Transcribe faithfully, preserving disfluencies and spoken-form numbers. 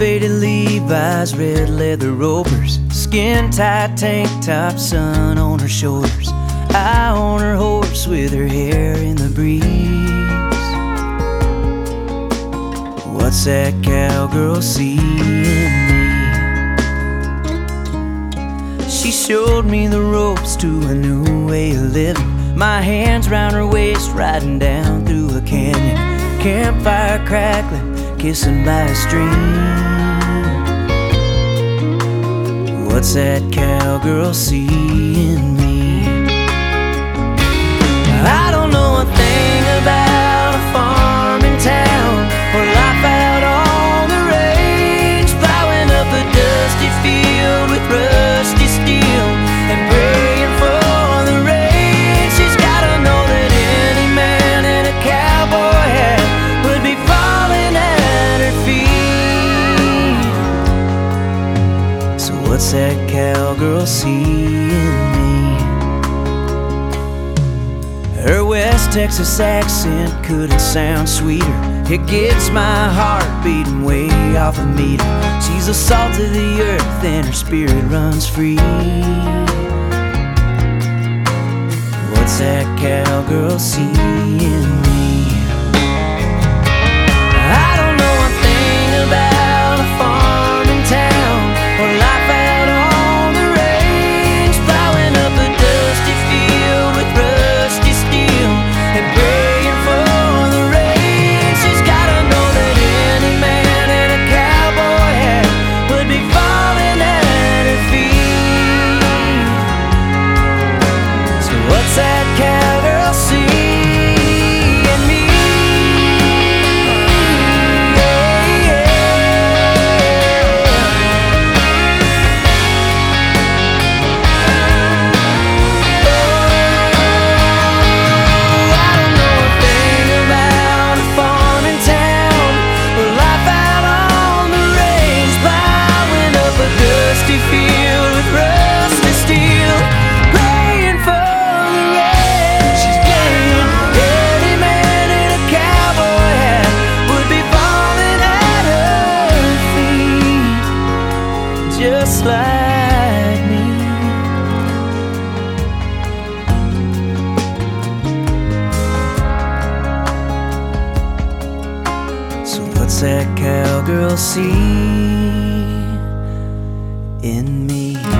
faded Levi's, red leather rovers, skin-tight tank top, sun on her shoulders, eye on her horse with her hair in the breeze. What's that cowgirl see in me? She showed me the ropes to a new way of living, my hands round her waist, riding down through a canyon, campfire crackling, kissing by a stream. What's that cowgirl see in me? I don't know a thing about a farm in town or life out on the range, plowing up a dusty field with rusty steel and praying for the rain. She's gotta know that any man in a cowboy hat would be falling at her feet. So what's that cowgirl see in me? Her West Texas accent couldn't sound sweeter. It gets my heart beating way off a meter. She's the salt of the earth and her spirit runs free. What's that cowgirl see in me? I don't know a thing about a farm in town or life out on the range, plowing up a dusty field with rusty steel and praying for the rain. She's gotta know that any man in a cowboy hat would be falling at her feet. So what's that cowgirl see in me? Field with rusty steel, praying for the rain. She's getting any man in a cowboy hat would be falling at her feet, just like me. So what's that cowgirl see in me?